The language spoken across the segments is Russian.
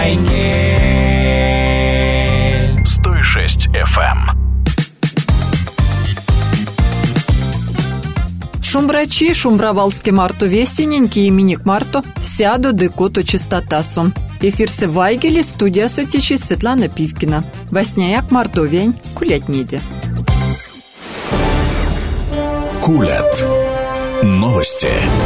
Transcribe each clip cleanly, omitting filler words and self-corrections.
Вайгель. 106 FM. Шумбрачи, шумбравалски марто весененьки и миник марто сяду декото чистотасу. Эфирсе Вайгели, студия сотичи Светлана Пивкина. Восняяк мартовень, кулять неде. Кулят. Новости.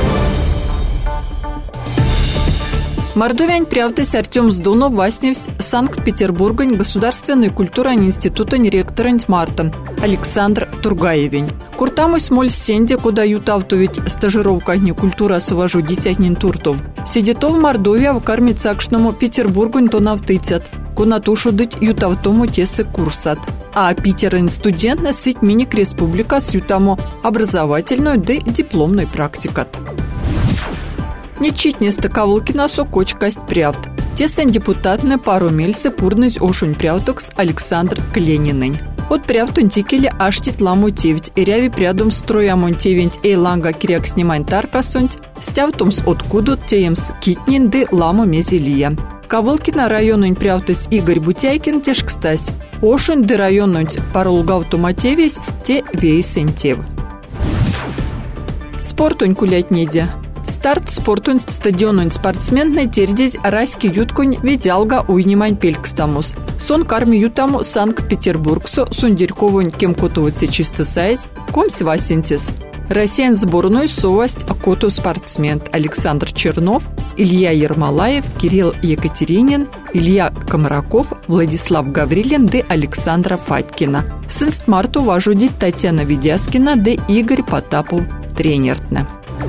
Мордовянь правдась Артем Сдунов Васневс Санкт-Петербургань Государственной культурный института ректорант Марта Александр Тургаевень. Куртамой смоль сенде, куда ютавтовить стажировка не культура суважу дитятнин туртов. Сидетов Мордовия в карме цакшному Петербургань то навтытят. Кунатушу дыть ютавтому тесы курсат. А Питерин студент насыть миник республика с ютамо образовательную да дипломной практикат. Нечитне стаковалки на сокочкасть правд. Тесен депутатны пару мельсы пурныз ошунь правдокс Александр Кленинын. От правдун тикели аштит ламу тевить, и ряви прядом строямон тевить эйланга киряк снимань таркасунть, стявтумс откудут теемс китнин ды ламу мезелия. Кавалкина районунь правдыс Игорь Бутяйкин тешкстась. Ошунь ды районунь парулгавту матевись те вейсентев. Спортунь кулять неде. Старт спортун стадионун спортсменной тердезь райский юткунь видялга уйнимань пелькстамус. Сон карми ютаму Санкт-Петербургсу сундерьковунь кемкотовцы чисто сайз комсива синтез. Россиян сборной совость коту спортсмен Александр Чернов, Илья Ермолаев, Кирилл Екатеринин, Илья Комараков, Владислав Гаврилин да Александра Фатькина. Сынст марту важудить Татьяна Ведяскина да Игорь Потапов тренертна.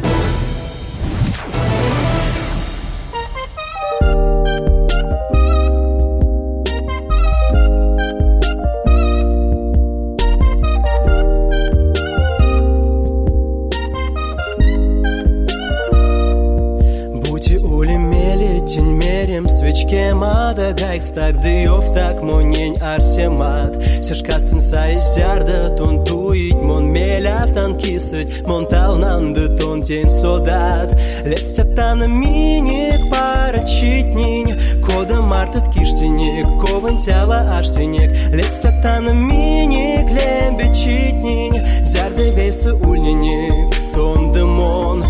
Гайкстак дыёв так монень арсемат Сешкастын сайыз жарды тон туить мон меляфтан кисыть Мон талнанды тон тень содат Летстятаны миник парачитнинь Кода мартат киштиник Ковын тяла аштиник Летстятаны миник лембечитнинь Зярды вейсы ульниник Тон дымон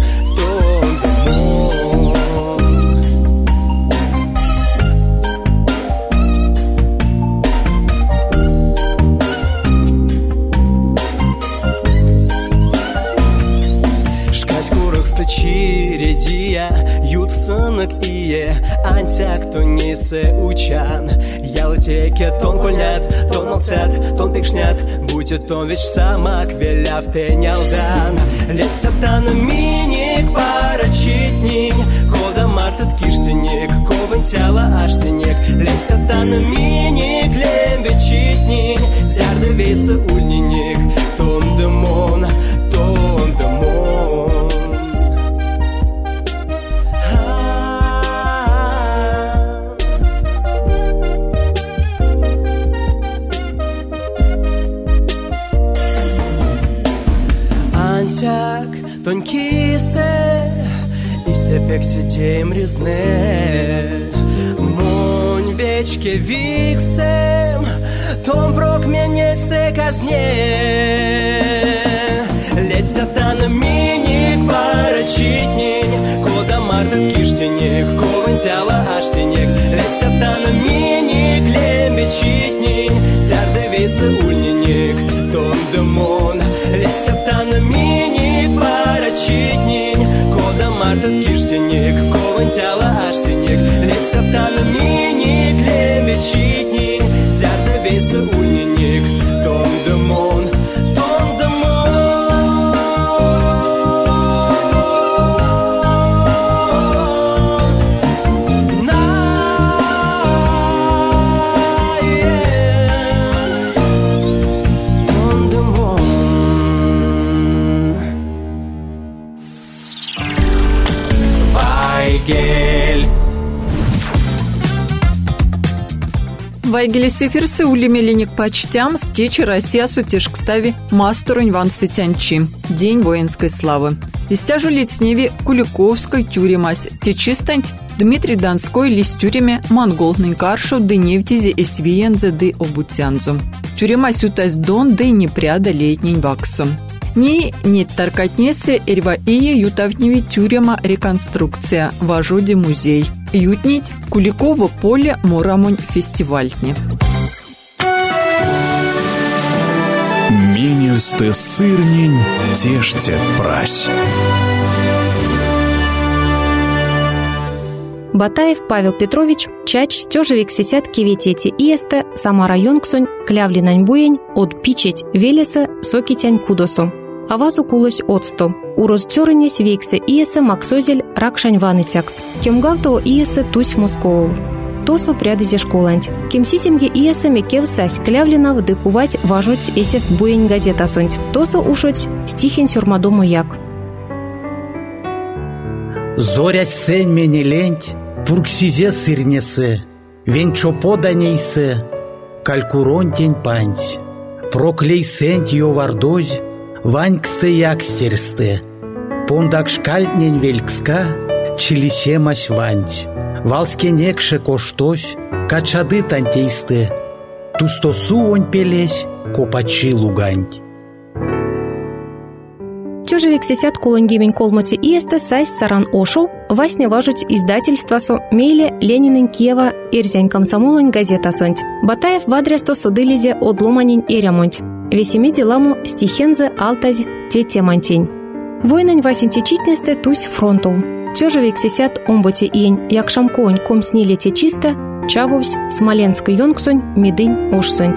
Ютсынок ие, ансяк то несе учан. Ялытеке тон кольнят, тон алцят, тон пикшнят, будет тон веч самак веляв тенялдан. Летсатана миник парачитник, кода мартат киштиник, ковын тяла аштиник. Летсатана миник лембечитник, зярды вейсы ульниник, тон дымон, тон дымон. Тонкисе, и сепек сидеем резне. Монь вечке виксем, том брок меня казне. Ледь сатана миник парачитник, кода мартат киштиник, ковын тяла аштиник. Ледь сатана миник лембечитник, зярды вейсы ульниник, том дымон. Ледь сатана миник парачитник, кода мартат киштиник, ковын тяла аштиник. Ледь сатана миник лембечитник, зярды вейсы ульниник, том дымон, том дымон. Вайгели сефирсы улемеленик почтям стечи Россия сутешкстави мастерунь ван стетянчи. День воинской славы. Истяжу лицневи Куликовской тюремась. Течистаньть Дмитрий Донской лис тюреме монголный каршу да невдизе эсвиензе да обуцянзу. Тюрема сютась дон да не пряда летнень ваксу. Не таркатнесе эрва ие ютавневи тюрема реконструкция, важоде музей. Ютнить Куликово поле морамонь фестивальтне. Менесте сырнень теште прась. Батаев Павел Петрович, чач тёжевик сисят киветети иесте сама район ксонь клявлинань буень от пичеть велеса сокитянь кудосу. Авазу кулось отсто. Урозтёрынесь вейксе иесе максозель ракшань ваныцякс. Кемгавто иесе тусь Москову. Тосу прядызе школанть. Кемсисемге иесе мекевсась клявлинав дыкувать важуть эсест буень газетасонть. Тосу ушоть стихень сюрмадому як. Зорясь сень мене ленть, пурксизе сырнесе, вень чопо данейсе, калькуронтень панть. Проклей сенть ё вардозь, ваньксте якстерсте, пондак шкальтнень велькска, чилисемась ванть. Валскенекше коштось, качады тантейсте, тустосу онь пелесь, копачи луганть. Тёжевик сисят кулонгемень колмоти иесте сайс саран ошу, васне важуть издательства со мейле Ленинин Киева эрзянь комсомолонь газетасонть. Батаев вадрясто судылизе одломанень эрямонть. Весеми деламу стихензе алтазь те темантень. Войнань васентичитнесте тусь фронту. Тёжевик сисят омботи иень якшамконь ком снили те чисто, чавовсь смоленск йонксонь медынь ошсонть.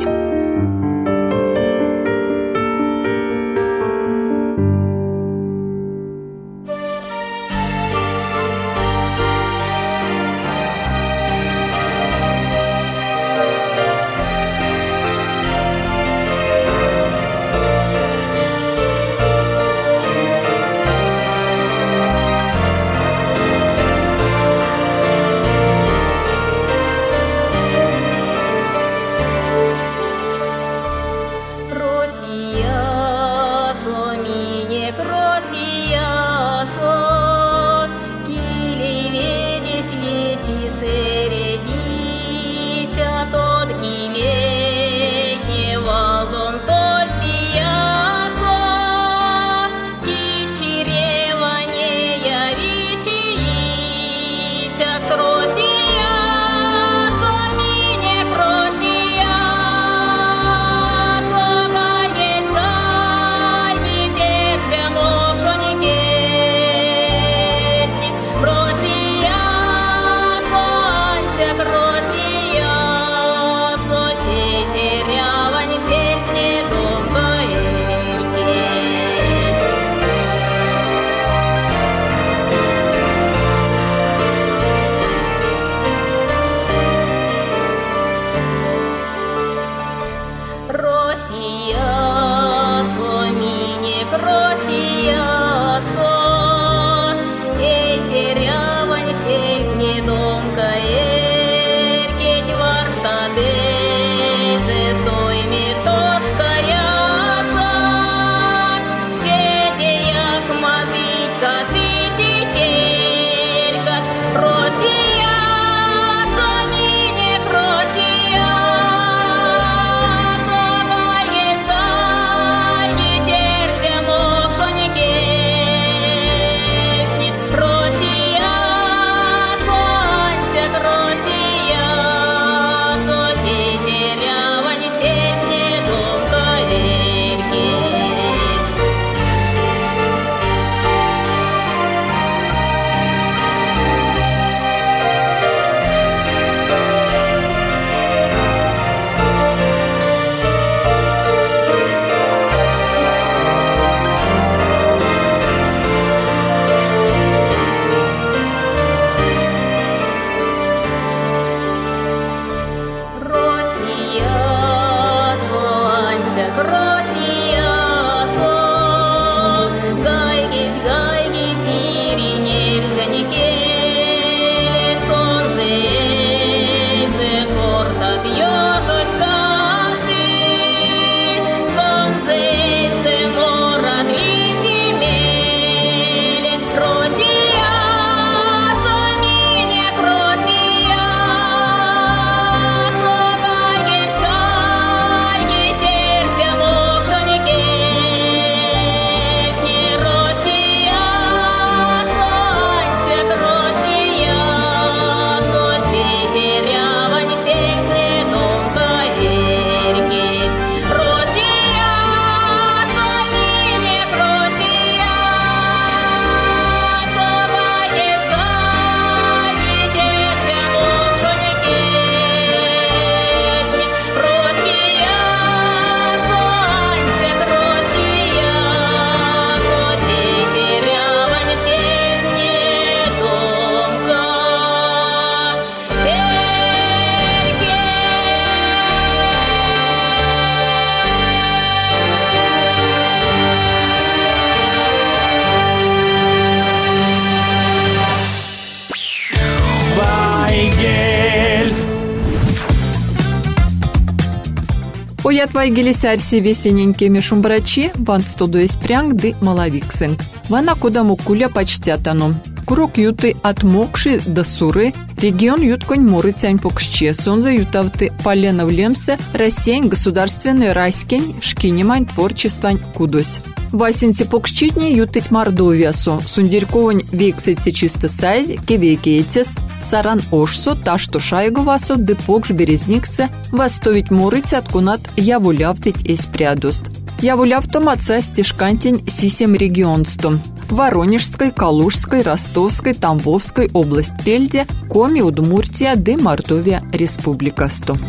Привет, вайгелисарси весененькими шумбрачи, ван стоду эспрянг ды малавиксенг. Вана кудаму куля почтятану. Курок юты отмокши до суры, регион ютконь мурыцянь покшче, сонза ютавты поленов лемсе, рассень государственный райскень, шкинемань творчествань кудось. Васенти покшчитни ютыть Мордовиясо, сундерьковань вексети чисто сайзи, кевекетес, саран ошсо, ташто шайговасо, ды покш березниксе, вастовить мурыць откунат явулявтыть эспрядост. Явулявтом отца стишкантень сисем регионстом. Воронежской, Калужской, Ростовской, Тамбовской область Пельде, Коми, Удмуртия, ды Мордовия, Республика 100.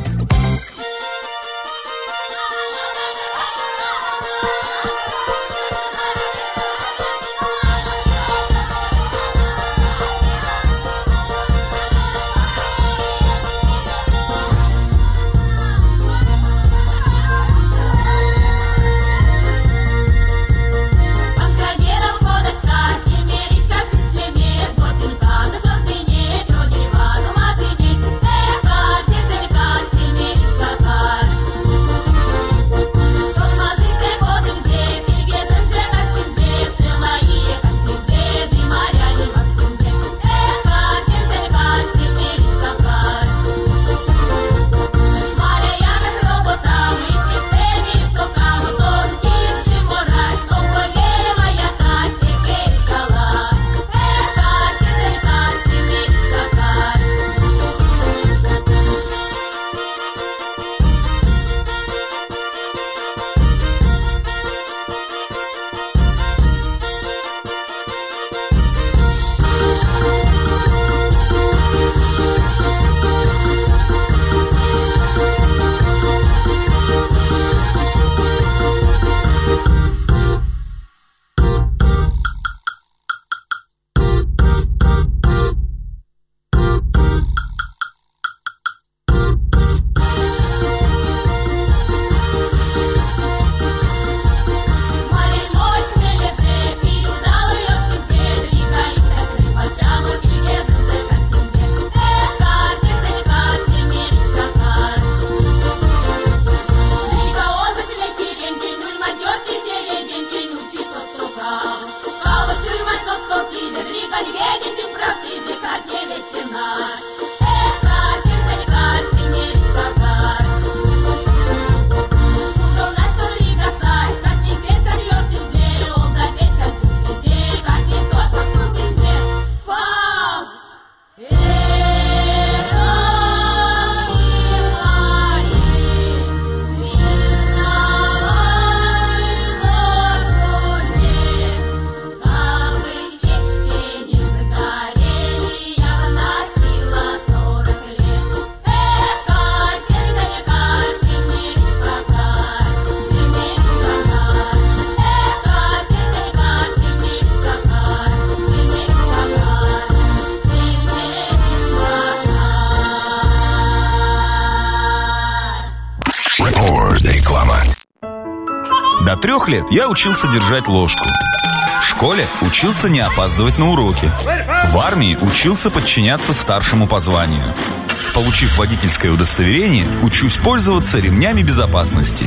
До 3 лет я учился держать ложку. В школе учился не опаздывать на уроки. В армии учился подчиняться старшему по званию. Получив водительское удостоверение, учусь пользоваться ремнями безопасности.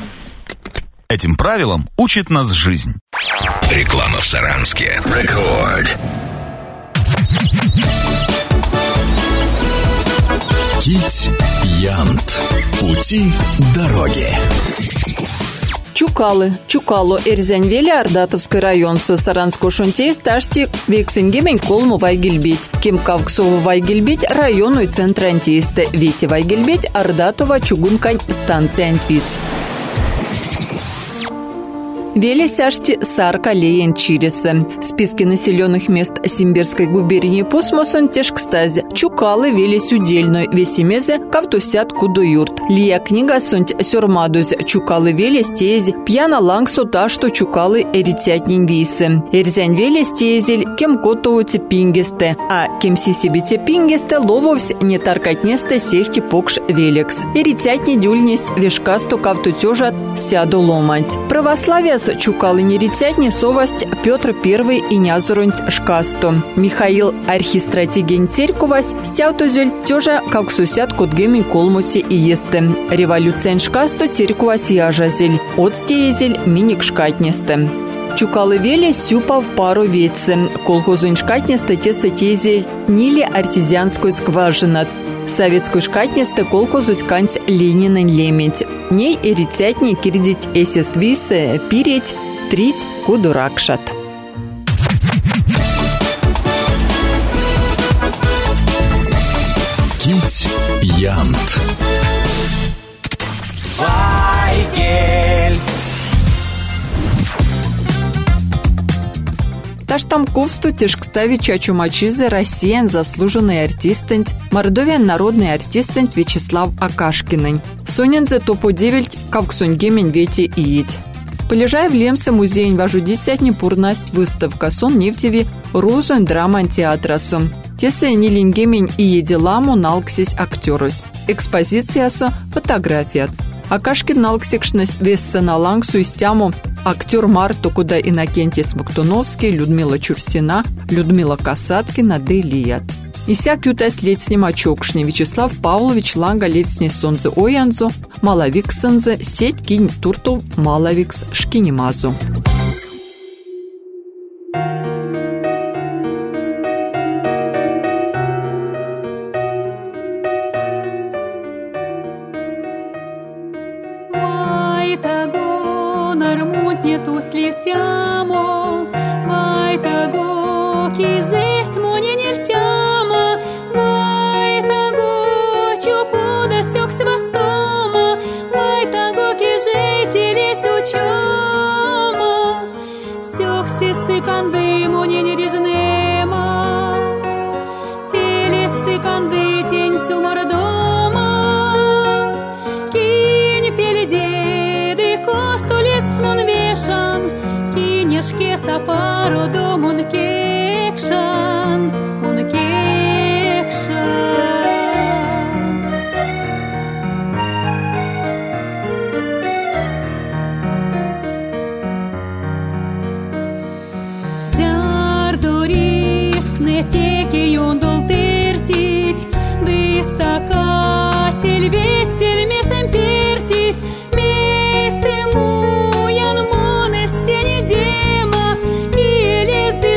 Этим правилам учит нас жизнь. Реклама в Саранске. Рекорд. Кить Янт. Пути дороги. Чукало Эрзянвели Ардатовский район со Саранской шунтей сташти вексенгемень колму вайгельбить. Кемкавксову вайгельбить району и центра антиисте. Вити вайгельбить Ардатова чугункань станция антвиц. Велесяшти Сарка Леен Чириса. Списки населенных мест Симбирской губернии Пусмосон тешкстазе. Чукалы велес удельной весемезе кавтусят кудуюрт. Лия книга сонть сюрмадуз чукалы велес тези. Пьяна лангсу та, что чукалы эритятнин висы. Эрзянь велес тезель кем котовуте пингесте. А кем сисибите пингесте лововсь не таркатнесте сехти покш велекс. Эритятни дюльнесть вешкасту кавтутежат сяду ломать. Православие Час чукалы нерицятни совасть Петр I и нязуронь шкасто. Михаил архистратиген церковась стяутозель тёжа как сусят кодгеми колмути и есте. Революция шкасто церковась яжазель. Отстеезель миник шкатнесте. Чукалы вели сюпа в пару веце. Колхозунь шкатнесте те сатезель нили артезианской скважинат. Советскую шкатнесте колхозусь канць Ленинын леметь. Ней эрицятни кирдить эсествисе пиреть трить кудуракшат. Кить Янт. Вайгель. Таштам ковсту тяжкстави чачумачизы россиян заслуженный артистент, мордовян народный артистент Вячеслав Акашкинын. Сонензе топо-9 кавксоньгемень вети иить. Полежай в Лемсе музейн важудицятни пурнасть выставка сон нефтеви рузон драман театрасу. Тесе нилингемень иеди ламу налксись актерус. Экспозициясу фотографият. Акашкин налксикшнес весцена лангсу и стяму актер Марту куда Иннокентий Смоктуновский, Людмила Чурсина, Людмила Касаткина, Делият. Исяк ютас летсним очокшни Вячеслав Павлович ланга летсни сонзе оянзу, малавиксензе сеть кинь турту малавикс шкинимазу. Сливтямо, вайтаго, кизес моне нельтямо, вайтаго, чупуда сёк свастомо, вайтаго, кижетелес учомо, сёк сисы канды моне нерезнемо, телесы канды тень сумардомо, кинь пельдеды костулес смон вешан, Шке сапаро дом он кекшан, он кекшан. Зардориск не теки юндол тертить, дыстака сельветь сельмесем пертить, месте муян монестени де.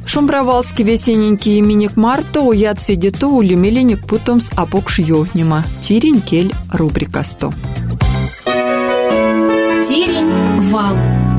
Шумбравалский весененький именик Марто уят сидету улюмеленик путомс апокш ёгнима. Тирень кель рубрика 100. Тирень вал.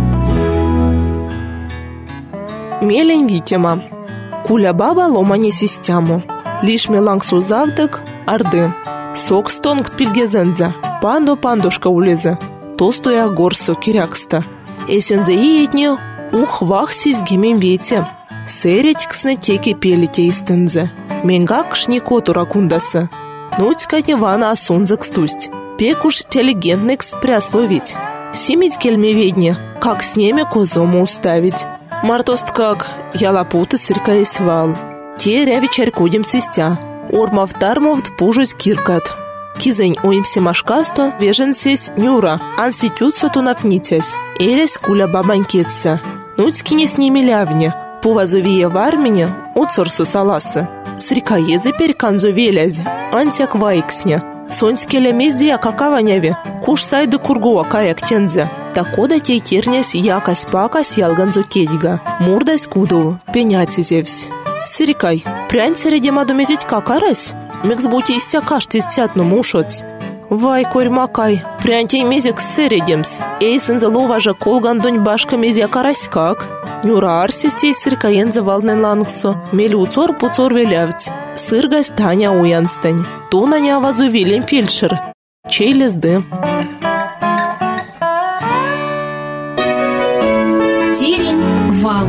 Мелень витема. Куля баба ломане систему. Лишь мелангсу завдык арды. Сок стонг пильгезензе. Пандушка улезе. Толстуя горсо кирякста. Эсензе иетне ух сиз гемем вете. Сэреть кснетеки пелите истензе. Менгак шникотура кундасы. Нуцька невана асунзак стусть. Пекуш интеллигентникс прясловить. Симить кельмеведне, как с ними козому уставить. Мартост как ялапуты сырка и свал. Те рявичарь кудем свистя. Ормав тармовт пужусь киркат. Кизень уимся машкасто вежен сесть нюра. Анситютсо тунафнитясь. Эрясь куля бабанькется. Нуцьки не с ними лявне. Повазувие в армине уцорсу саласы. Срикаезы переканзу велязь. Антяк вайксня. Сонскеле мездия какаваняве. Куш сайды кургуа каяк тензе. Такода тей тернясь якась пакась ялганзу кедига. Мурдась куду, пенять зевсь. Срикай, прянь среди маду мезить какарась? Мексбути истякашти стятну мушоц. Вай, корь-макай, прянтей мезик сыредемс. Эйсен залуважа колгандонь башка мезия карась как? Нюра арсистей сыркаен завалнен лангсо. Мели уцор пуцор велявць. Сыргась Таня уянстань. Туна не авазу вилем фельдшер. Чей лезды. Тирень вал.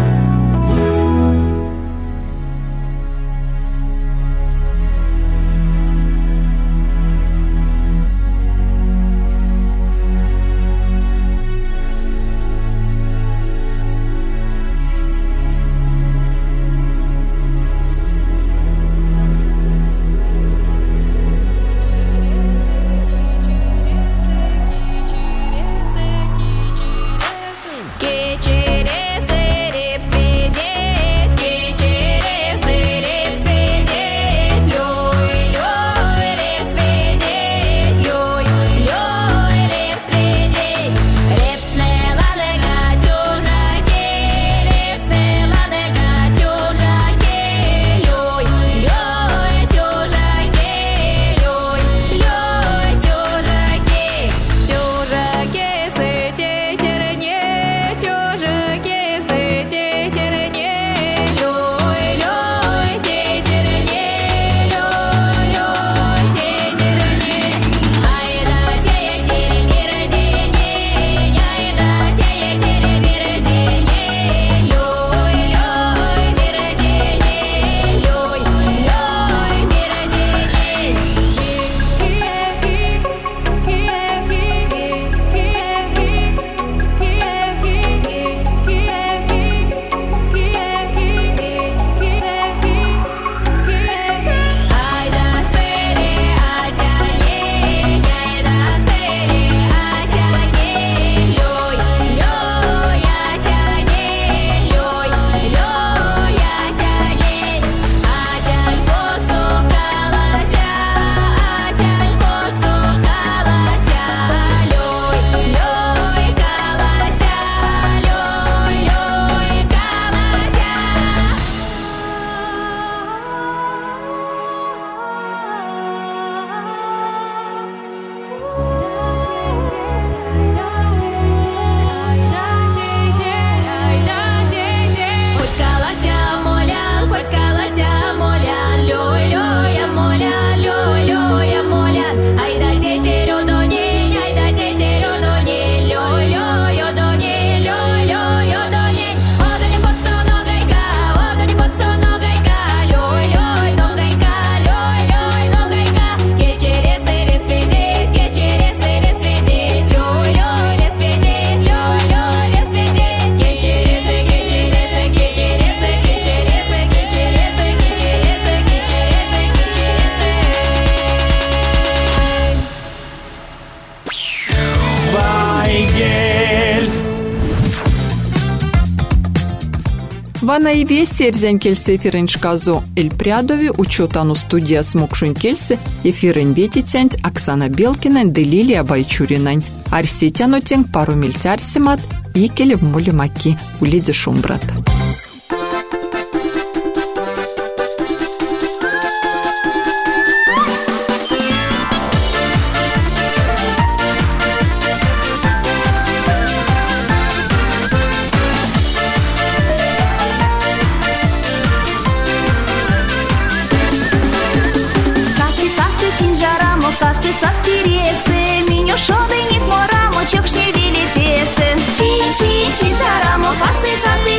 Вана и весь серзян кельсе эфирен шказу эль прядови учетану студия смокшун кельсе эфирен ветицянь Оксана Белкина де Лилия Байчуринань. Арсетяну тен пару мильтярсимат и келев моли маки улиде шумбрат.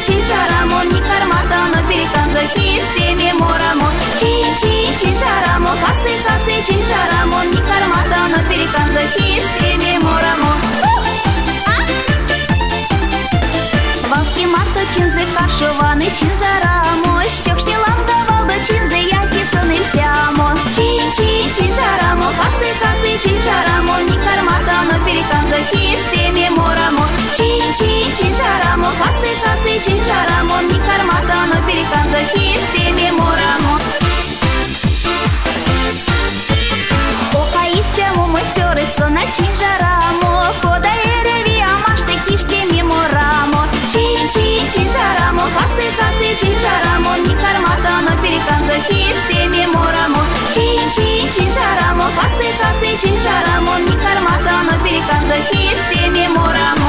cinjaramu, ni karmata no переканза хиштеми мораmu. Cinjaramu, касы cinjaramu, ni karmata no переканза хиштеми мораmu. Ванский марта чинзе кашеваны cinjaramu, щекшни ламда валда чинзе яки сыны сямо. Cinjaramu, касы cinjaramu, ni karmata no переканза хиштеми мораmu. Cinjaramu, касы cinjaramu, ni karmata no переканза хиштеми мораmu. Окаистему матеры сона cinjaramu, кода эреви амаште хиштеми мораmu. Cinjaramu, касы cinjaramu, ni karmata no переканза хиштеми мораmu. Cinjaramu, касы cinjaramu, ni karmata no переканза хиштеми мораmu.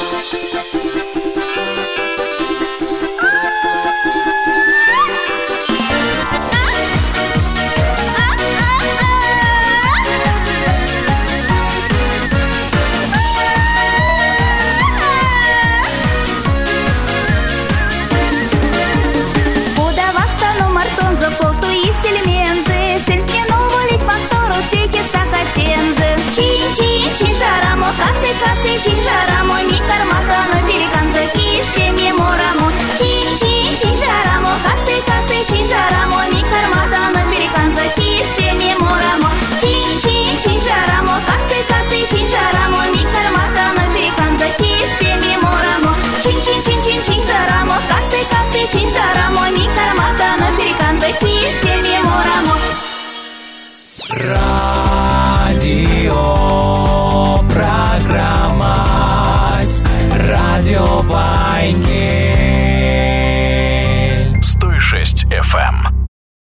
Cinjaramu, касы cinjaramu, ni karmata no переканза хиштеми мораmu. Cinjaramu,